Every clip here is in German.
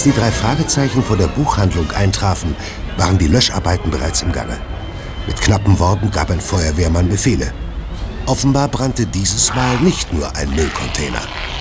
Als die 3 Fragezeichen vor der Buchhandlung eintrafen, waren die Löscharbeiten bereits im Gange. Mit knappen Worten gab ein Feuerwehrmann Befehle. Offenbar brannte dieses Mal nicht nur ein Müllcontainer.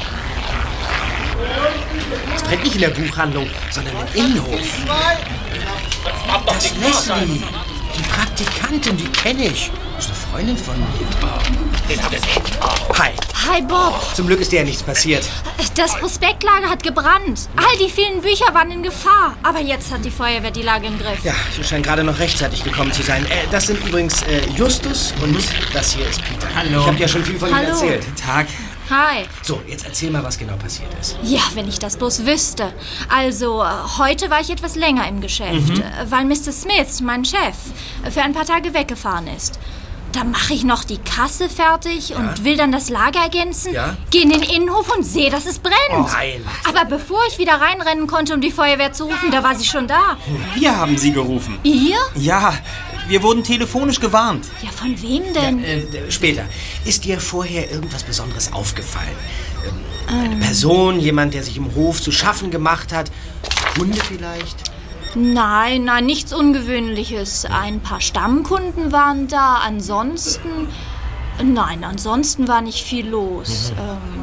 Es brennt nicht in der Buchhandlung, sondern im Innenhof. Das ist Leslie, die Praktikantin, die kenne ich. Das ist eine Freundin von mir. Hi. Hi, Bob. Zum Glück ist dir ja nichts passiert. Das Prospektlager hat gebrannt. All die vielen Bücher waren in Gefahr. Aber jetzt hat die Feuerwehr die Lage im Griff. Ja, sie scheint gerade noch rechtzeitig gekommen zu sein. Das sind übrigens Justus und das hier ist Peter. Hallo. Ich habe ja schon viel von Ihnen erzählt. Tag. Hi. So, jetzt erzähl mal, was genau passiert ist. Ja, wenn ich das bloß wüsste. Also, heute war ich etwas länger im Geschäft, weil Mr. Smith, mein Chef, für ein paar Tage weggefahren ist. Da mache ich noch die Kasse fertig und will dann das Lager ergänzen, gehe in den Innenhof und sehe, dass es brennt. Oh, nein. Aber bevor ich wieder reinrennen konnte, um die Feuerwehr zu rufen, da war sie schon da. Wir haben Sie gerufen. Ihr? Ja, wir wurden telefonisch gewarnt. Ja, von wem denn? Später. Ist dir vorher irgendwas Besonderes aufgefallen? Eine Person, jemand, der sich im Hof zu schaffen gemacht hat? Hunde vielleicht? Nein, nichts Ungewöhnliches. Ein paar Stammkunden waren da. Ansonsten war nicht viel los.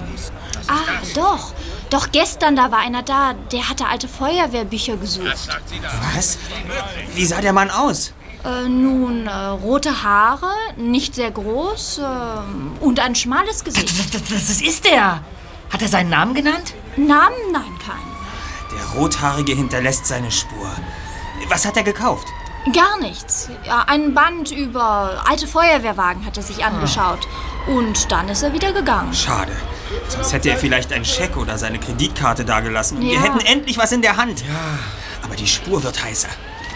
Doch gestern, da war einer da, der hatte alte Feuerwehrbücher gesucht. Was? Wie sah der Mann aus? Rote Haare, nicht sehr groß und ein schmales Gesicht. Das ist er. Hat er seinen Namen genannt? Namen? Nein, keinen. Der Rothaarige hinterlässt seine Spur. Was hat er gekauft? Gar nichts. Ja, ein Band über alte Feuerwehrwagen hat er sich angeschaut. Und dann ist er wieder gegangen. Schade. Sonst hätte er vielleicht einen Scheck oder seine Kreditkarte dagelassen. Und Ja. wir hätten endlich was in der Hand. Ja. Aber die Spur wird heißer.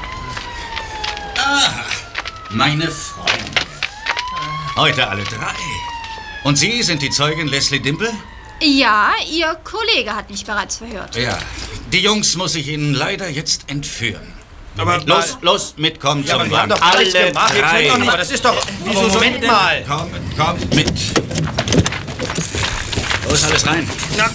Meine Freunde. Heute alle 3. Und Sie sind die Zeugin Leslie Dimple? Ja, Ihr Kollege hat mich bereits verhört. Ja. Die Jungs muss ich Ihnen leider jetzt entführen. Aber Los, mitkommen zum wir haben Wagen. doch Alle gleich gemacht. 3. Aber das ist doch... Wieso Moment mal. Kommt mit. Los, alles rein.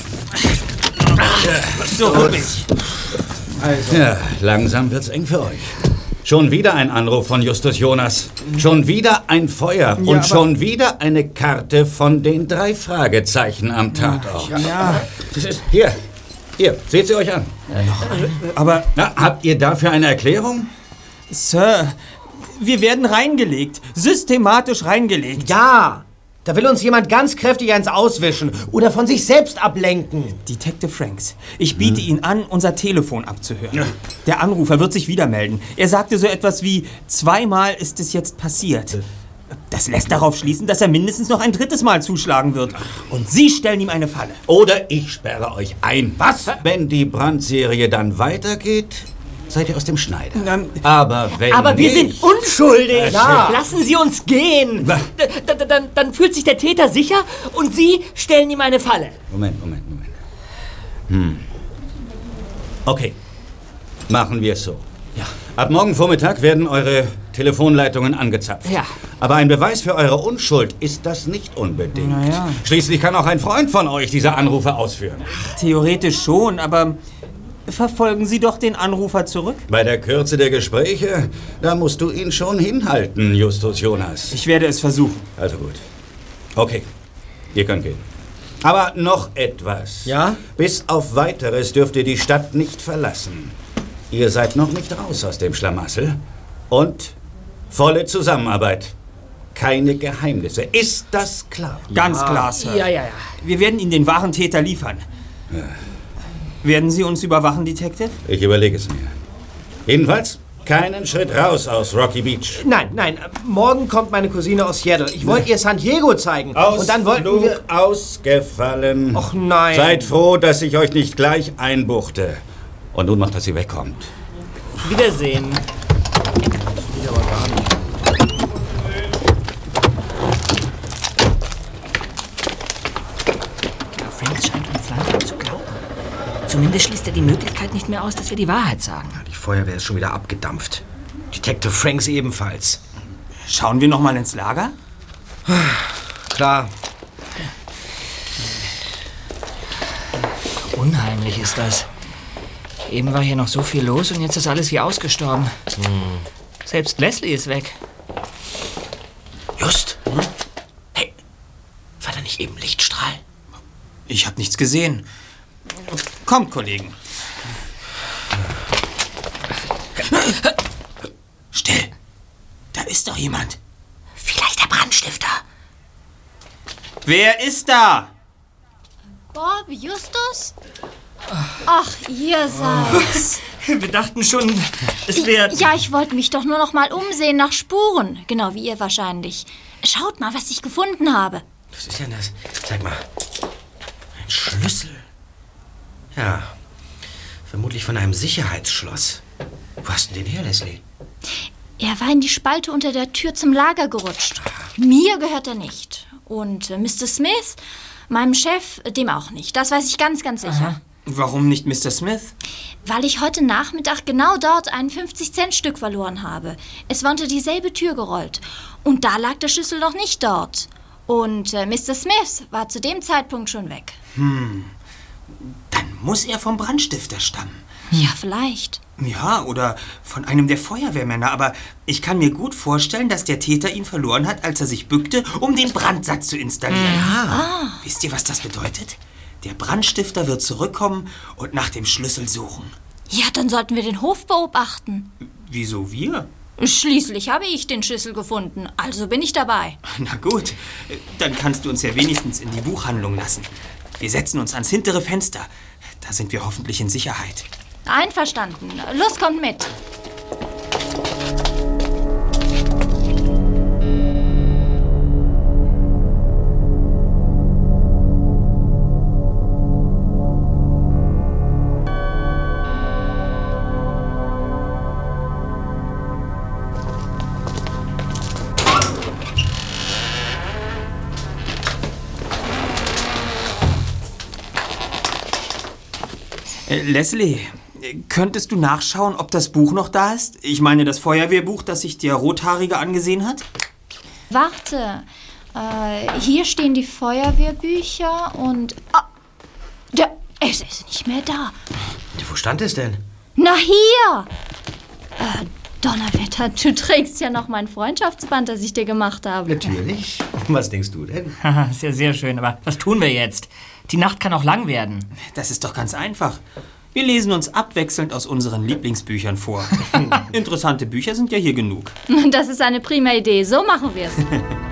So, Ja, langsam wird's eng für euch. Schon wieder ein Anruf von Justus Jonas. Schon wieder ein Feuer. Und schon wieder eine Karte von den 3 Fragezeichen am Tatort. Ja. Hier, seht sie euch an. Aber, Na, habt ihr dafür eine Erklärung? Sir, wir werden reingelegt. Systematisch reingelegt. Ja, da will uns jemand ganz kräftig eins auswischen oder von sich selbst ablenken. Detective Franks, ich biete Ihnen an, unser Telefon abzuhören. Der Anrufer wird sich wieder melden. Er sagte so etwas wie, 2-mal ist es jetzt passiert. Das lässt darauf schließen, dass er mindestens noch ein 3. Mal zuschlagen wird. Und Sie stellen ihm eine Falle. Oder ich sperre euch ein. Was? Wenn die Brandserie dann weitergeht, seid ihr aus dem Schneider. Aber wenn Aber wir nicht, sind unschuldig. Ja. Lassen Sie uns gehen. Was? Dann fühlt sich der Täter sicher und Sie stellen ihm eine Falle. Moment. Okay, machen wir es so. Ja. Ab morgen Vormittag werden eure Telefonleitungen angezapft. Ja. Aber ein Beweis für eure Unschuld ist das nicht unbedingt. Naja. Schließlich kann auch ein Freund von euch diese Anrufe ausführen. Theoretisch schon, aber verfolgen Sie doch den Anrufer zurück. Bei der Kürze der Gespräche, da musst du ihn schon hinhalten, Justus Jonas. Ich werde es versuchen. Also gut. Okay, ihr könnt gehen. Aber noch etwas. Ja? Bis auf Weiteres dürft ihr die Stadt nicht verlassen. Ihr seid noch nicht raus aus dem Schlamassel. Und volle Zusammenarbeit. Keine Geheimnisse. Ist das klar? Ganz klar, Sir. Ja. Wir werden Ihnen den wahren Täter liefern. Ja. Werden Sie uns überwachen, Detective? Ich überlege es mir. Jedenfalls keinen Schritt raus aus Rocky Beach. Nein. Morgen kommt meine Cousine aus Seattle. Ich wollte ihr San Diego zeigen. Und dann wollten wir... Ausgefallen. Och nein. Seid froh, dass ich euch nicht gleich einbuchte. Und nun macht, dass sie wegkommt. Wiedersehen. Franks scheint uns langsam zu glauben. Zumindest schließt er die Möglichkeit nicht mehr aus, dass wir die Wahrheit sagen. Die Feuerwehr ist schon wieder abgedampft. Detective Franks ebenfalls. Schauen wir noch mal ins Lager? Klar. Unheimlich ist das. Eben war hier noch so viel los und jetzt ist alles wie ausgestorben. Selbst Leslie ist weg. Just? Hey, war da nicht eben Lichtstrahl? Ich habe nichts gesehen. Kommt, Kollegen. Still. Da ist doch jemand. Vielleicht der Brandstifter. Wer ist da? Bob, Justus? Ach, ihr seid's. Wir dachten schon, es wäre... Ja, ich wollte mich doch nur noch mal umsehen nach Spuren. Genau wie ihr wahrscheinlich. Schaut mal, was ich gefunden habe. Was ist denn das? Zeig mal. Ein Schlüssel. Ja, vermutlich von einem Sicherheitsschloss. Wo hast du den her, Leslie? Er war in die Spalte unter der Tür zum Lager gerutscht. Mir gehört er nicht. Und Mr. Smith, meinem Chef, dem auch nicht. Das weiß ich ganz, ganz sicher. Aha. Warum nicht Mr. Smith? Weil ich heute Nachmittag genau dort ein 50-Cent-Stück verloren habe. Es war unter dieselbe Tür gerollt. Und da lag der Schlüssel noch nicht dort. Und Mr. Smith war zu dem Zeitpunkt schon weg. Dann muss er vom Brandstifter stammen. Ja, vielleicht. Ja, oder von einem der Feuerwehrmänner. Aber ich kann mir gut vorstellen, dass der Täter ihn verloren hat, als er sich bückte, um den Brandsatz zu installieren. Wisst ihr, was das bedeutet? Der Brandstifter wird zurückkommen und nach dem Schlüssel suchen. Ja, dann sollten wir den Hof beobachten. Wieso wir? Schließlich habe ich den Schlüssel gefunden, also bin ich dabei. Na gut, dann kannst du uns ja wenigstens in die Buchhandlung lassen. Wir setzen uns ans hintere Fenster. Da sind wir hoffentlich in Sicherheit. Einverstanden. Los, kommt mit. Leslie, könntest du nachschauen, ob das Buch noch da ist? Ich meine, das Feuerwehrbuch, das sich der Rothaarige angesehen hat? Warte. Hier stehen die Feuerwehrbücher und... es ist nicht mehr da. Wo stand es denn? Na, hier! Donnerwetter, du trägst ja noch mein Freundschaftsband, das ich dir gemacht habe. Natürlich. Was denkst du denn? Haha, ist ja sehr schön, aber was tun wir jetzt? Die Nacht kann auch lang werden. Das ist doch ganz einfach. Wir lesen uns abwechselnd aus unseren Lieblingsbüchern vor. Interessante Bücher sind ja hier genug. Das ist eine prima Idee. So machen wir es.